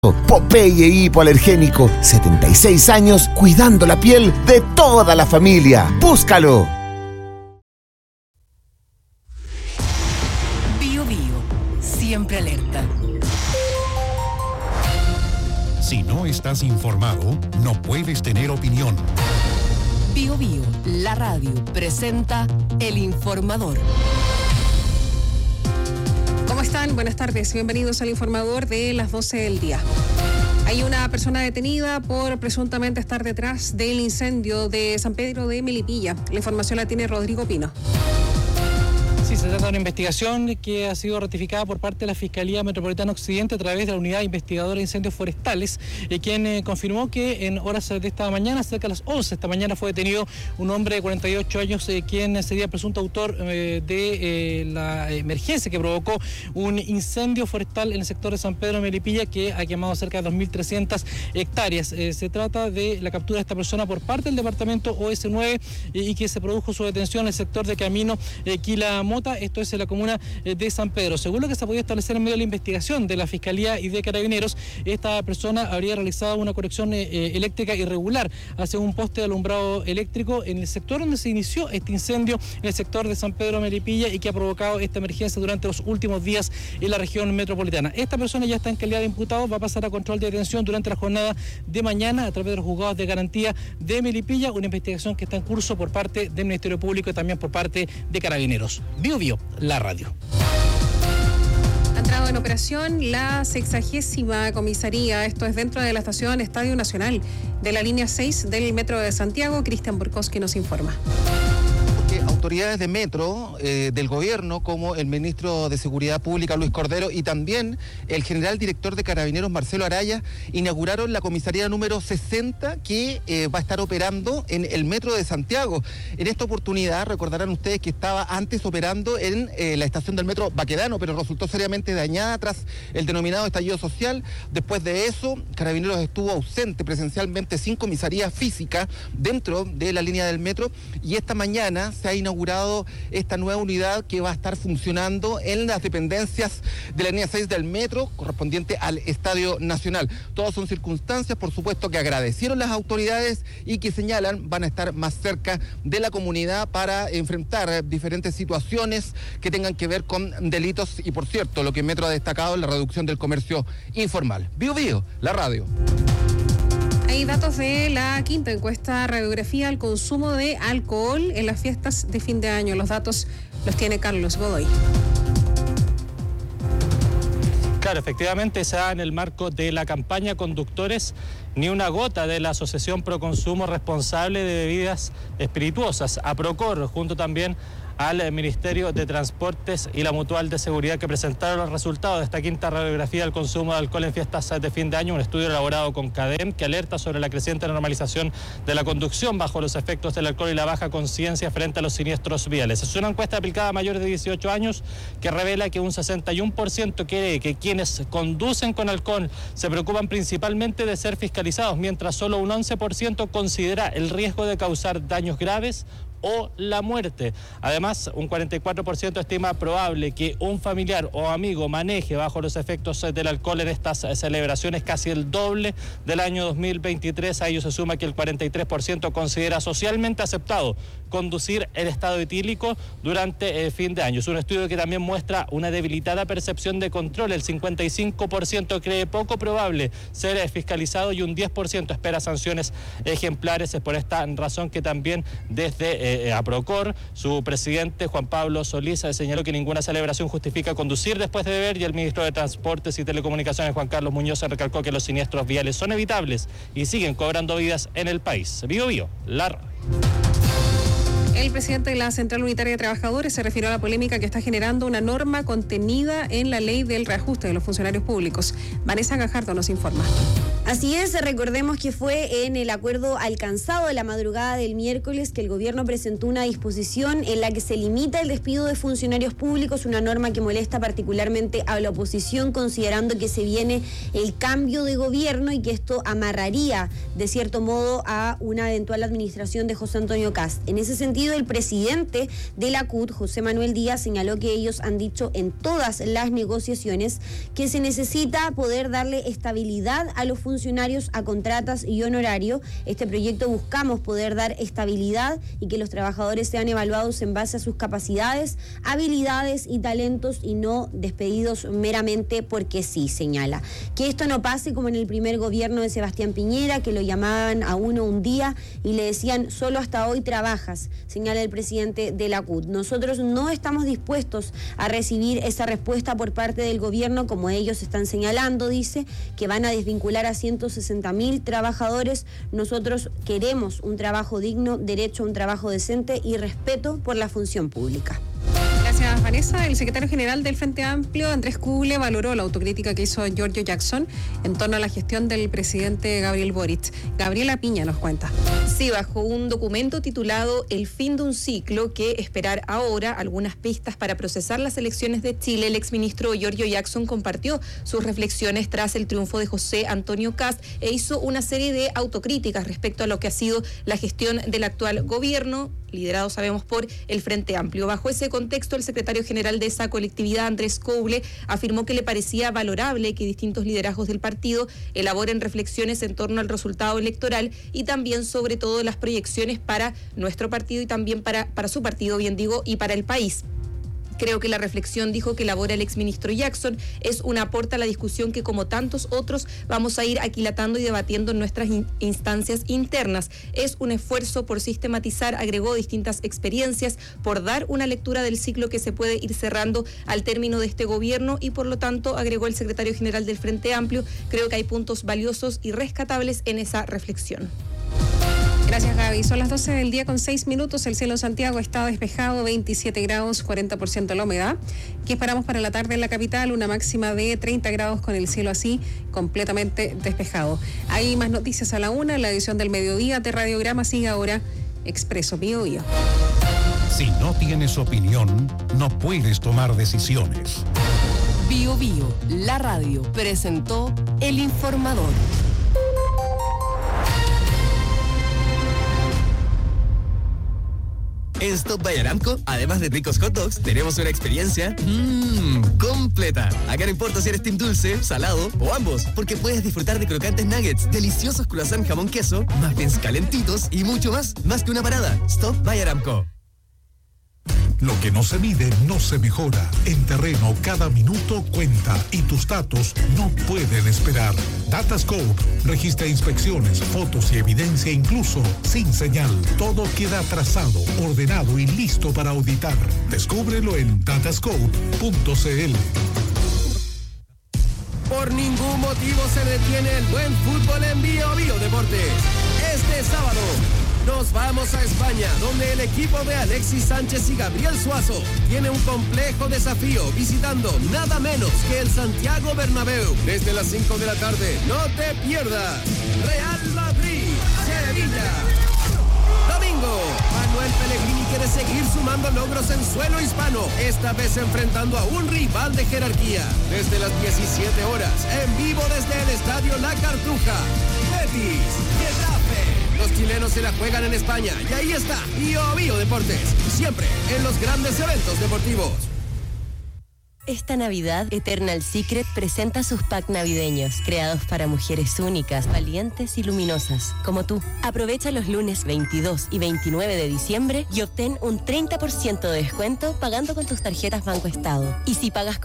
Popeye hipoalergénico, 76 años cuidando la piel de toda la familia. ¡Búscalo! Bio Bio, siempre alerta. Si no estás informado, no puedes tener opinión. Bio Bio, la radio, presenta El Informador. ¿Cómo están? Buenas tardes. Bienvenidos al Informador de las 12 del día. Hay una persona detenida por presuntamente estar detrás del incendio de San Pedro de Melipilla. La información la tiene Rodrigo Pino. Sí, se trata de una investigación que ha sido ratificada por parte de la Fiscalía Metropolitana Occidente a través de la Unidad Investigadora de Incendios Forestales, quien confirmó que en horas de esta mañana, cerca de las 11 de esta mañana, fue detenido un hombre de 48 años, quien sería presunto autor de la emergencia que provocó un incendio forestal en el sector de San Pedro de Melipilla que ha quemado cerca de 2.300 hectáreas. Se trata de la captura de esta persona por parte del departamento OS9 y que se produjo su detención en el sector de Camino Quilamota. Esto es en la comuna de San Pedro. Según lo que se ha podido establecer en medio de la investigación de la Fiscalía y de Carabineros, esta persona habría realizado una conexión eléctrica irregular hacia un poste de alumbrado eléctrico en el sector donde se inició este incendio, en el sector de San Pedro Melipilla, y que ha provocado esta emergencia durante los últimos días en la región metropolitana. Esta persona ya está en calidad de imputado, va a pasar a control de detención durante la jornada de mañana a través de los juzgados de garantía de Melipilla, una investigación que está en curso por parte del Ministerio Público y también por parte de Carabineros. Bio Bio, la radio. Ha entrado en operación la 60ª comisaría, esto es dentro de la estación Estadio Nacional de la línea 6 del Metro de Santiago. Cristian Borkowski nos informa. Autoridades de Metro, del gobierno, como el ministro de Seguridad Pública, Luis Cordero, y también el general director de Carabineros, Marcelo Araya, inauguraron la comisaría número 60 que va a estar operando en el Metro de Santiago. En esta oportunidad, recordarán ustedes que estaba antes operando en la estación del Metro Baquedano, pero resultó seriamente dañada tras el denominado estallido social. Después de eso, Carabineros estuvo ausente presencialmente sin comisaría física dentro de la línea del metro, y esta mañana se ha inaugurado esta nueva unidad que va a estar funcionando en las dependencias de la línea 6 del metro, correspondiente al Estadio Nacional. Todas son circunstancias, por supuesto, que agradecieron las autoridades y que señalan van a estar más cerca de la comunidad para enfrentar diferentes situaciones que tengan que ver con delitos y, por cierto, lo que Metro ha destacado es la reducción del comercio informal. Bio Bio, la radio. Hay datos de la quinta encuesta radiografía al consumo de alcohol en las fiestas de fin de año. Los datos los tiene Carlos Godoy. Claro, efectivamente se da en el marco de la campaña Conductores Ni una Gota de la Asociación Pro Consumo Responsable de Bebidas Espirituosas, APROCOR, junto también al Ministerio de Transportes y la Mutual de Seguridad, que presentaron los resultados de esta quinta radiografía del consumo de alcohol en fiestas de fin de año, un estudio elaborado con CADEM que alerta sobre la creciente normalización de la conducción bajo los efectos del alcohol y la baja conciencia frente a los siniestros viales. Es una encuesta aplicada a mayores de 18 años que revela que un 61% cree que quienes conducen con alcohol se preocupan principalmente de ser fiscalizados, mientras solo un 11% considera el riesgo de causar daños graves o la muerte. Además, un 44% estima probable que un familiar o amigo maneje bajo los efectos del alcohol en estas celebraciones, casi el doble del año 2023. A ello se suma que el 43% considera socialmente aceptado conducir en estado etílico durante el fin de año. Es un estudio que también muestra una debilitada percepción de control. El 55% cree poco probable ser fiscalizado y un 10% espera sanciones ejemplares. Es por esta razón que también desde APROCOR, su presidente Juan Pablo Solís señaló que ninguna celebración justifica conducir después de beber, y el ministro de Transportes y Telecomunicaciones Juan Carlos Muñoz recalcó que los siniestros viales son evitables y siguen cobrando vidas en el país. Bio Bio, la radio. El presidente de la Central Unitaria de Trabajadores se refirió a la polémica que está generando una norma contenida en la ley del reajuste de los funcionarios públicos. Vanessa Gajardo nos informa. Así es, recordemos que fue en el acuerdo alcanzado de la madrugada del miércoles que el gobierno presentó una disposición en la que se limita el despido de funcionarios públicos, una norma que molesta particularmente a la oposición, considerando que se viene el cambio de gobierno y que esto amarraría de cierto modo a una eventual administración de José Antonio Kast. En ese sentido, el presidente de la CUT, José Manuel Díaz, señaló que ellos han dicho en todas las negociaciones que se necesita poder darle estabilidad a los funcionarios a contratas y honorario. Este proyecto buscamos poder dar estabilidad y que los trabajadores sean evaluados en base a sus capacidades, habilidades y talentos y no despedidos meramente porque sí, señala. Que esto no pase como en el primer gobierno de Sebastián Piñera, que lo llamaban a uno un día y le decían solo hasta hoy trabajas, señala el presidente de la CUT. Nosotros no estamos dispuestos a recibir esa respuesta por parte del gobierno, como ellos están señalando, dice, que van a desvincular a 160.000 trabajadores. Nosotros queremos un trabajo digno, derecho a un trabajo decente y respeto por la función pública. Gracias, Vanessa. El secretario general del Frente Amplio, Andrés Kuble, valoró la autocrítica que hizo Giorgio Jackson en torno a la gestión del presidente Gabriel Boric. Gabriela Piña nos cuenta. Sí, bajo un documento titulado El fin de un ciclo, que esperar ahora algunas pistas para procesar las elecciones de Chile, el exministro Giorgio Jackson compartió sus reflexiones tras el triunfo de José Antonio Kast e hizo una serie de autocríticas respecto a lo que ha sido la gestión del actual gobierno, liderado, sabemos, por el Frente Amplio. Bajo ese contexto, el secretario general de esa colectividad, Andrés Kuble, afirmó que le parecía valorable que distintos liderazgos del partido elaboren reflexiones en torno al resultado electoral y también, sobre todo, las proyecciones para nuestro partido y también para su partido, bien digo, y para el país. Creo que la reflexión, dijo, que elabora el exministro Jackson es un aporte a la discusión que, como tantos otros, vamos a ir aquilatando y debatiendo en nuestras instancias internas. Es un esfuerzo por sistematizar, agregó, distintas experiencias, por dar una lectura del ciclo que se puede ir cerrando al término de este gobierno y, por lo tanto, agregó el secretario general del Frente Amplio, creo que hay puntos valiosos y rescatables en esa reflexión. Gracias, Gaby. Son las 12 del día con 6 minutos. El cielo en Santiago está despejado, 27 grados, 40% la humedad. ¿Qué esperamos para la tarde en la capital? Una máxima de 30 grados con el cielo así, completamente despejado. Hay más noticias a la 1, la edición del mediodía de Radiograma. Sigue ahora Expreso Bio Bio. Si no tienes opinión, no puedes tomar decisiones. Bio Bio, la radio, presentó El Informador. En Stop by Aramco, además de ricos hot dogs, tenemos una experiencia completa. Acá no importa si eres team dulce, salado o ambos, porque puedes disfrutar de crocantes nuggets, deliciosos croissant jamón queso, muffins calentitos y mucho más. Más que una parada. Stop by Aramco. Lo que no se mide no se mejora. En terreno, cada minuto cuenta y tus datos no pueden esperar. Datascope registra inspecciones, fotos y evidencia incluso sin señal. Todo queda trazado, ordenado y listo para auditar. Descúbrelo en datascope.cl. Por ningún motivo se detiene el buen fútbol en Bio Bio Deportes. Este sábado nos vamos a España, donde el equipo de Alexis Sánchez y Gabriel Suazo tiene un complejo desafío visitando nada menos que el Santiago Bernabéu. Desde las 5 de la tarde, no te pierdas. Real Madrid, Sevilla. Domingo, Manuel Pellegrini quiere seguir sumando logros en suelo hispano, esta vez enfrentando a un rival de jerarquía. Desde las 17 horas, en vivo desde el Estadio La Cartuja. Betis, Getafe. Los chilenos se la juegan en España y ahí está Bio Bio Deportes, siempre en los grandes eventos deportivos. Esta Navidad, Eternal Secret presenta sus packs navideños, creados para mujeres únicas, valientes y luminosas, como tú. Aprovecha los lunes 22 y 29 de diciembre y obtén un 30% de descuento pagando con tus tarjetas Banco Estado. Y si pagas